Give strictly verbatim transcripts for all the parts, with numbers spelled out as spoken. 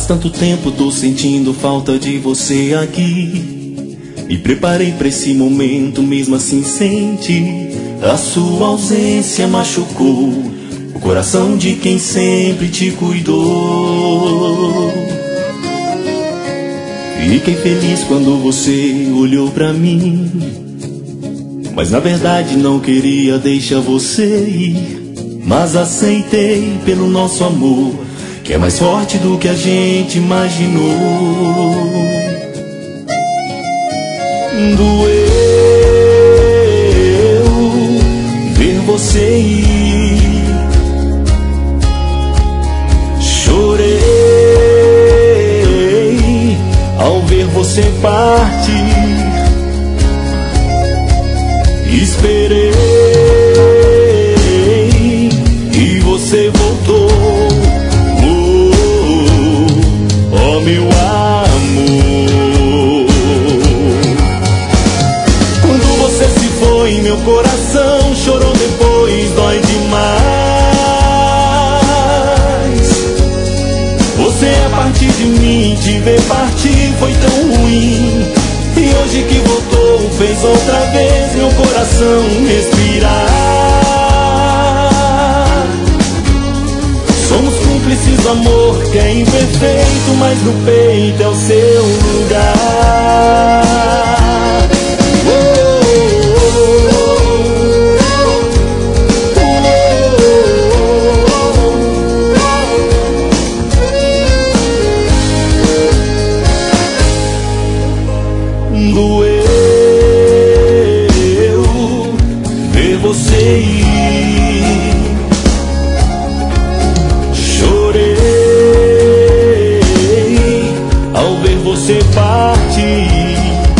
Faz tanto tempo tô sentindo falta de você aqui. Me preparei pra esse momento, mesmo assim senti. A sua ausência machucou o coração de quem sempre te cuidou. Fiquei feliz quando você olhou pra mim, mas na verdade não queria deixar você ir. Mas aceitei pelo nosso amor, que é mais forte do que a gente imaginou. Doeu ver você ir, chorei ao ver você partir, esperei e você voltou. Oh, meu amor, quando você se foi, meu coração chorou depois, dói demais. Você a partir de mim, te ver partir foi tão ruim. E hoje que voltou, fez outra vez meu coração respirar. Somos cúmplices do amor que é imperfeito, mas no peito é o seu lugar. Oh, doeu ver você ir, chorei ao ver você partir,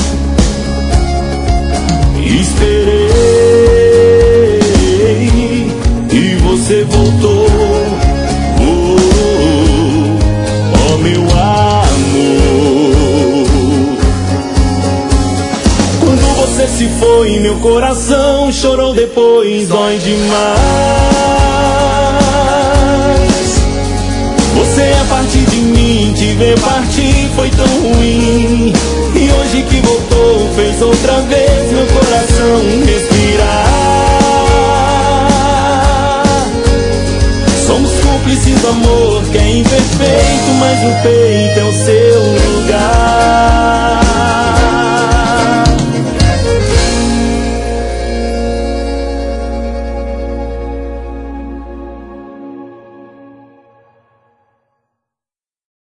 esperei e você voltou. Oh, oh, meu amor, quando você se foi, meu coração chorou depois, dói demais. Você a partir de mim, te ver partir foi tão ruim. E hoje que voltou, fez outra vez meu coração respirar. Somos cúmplices do amor que é imperfeito, mas no peito é o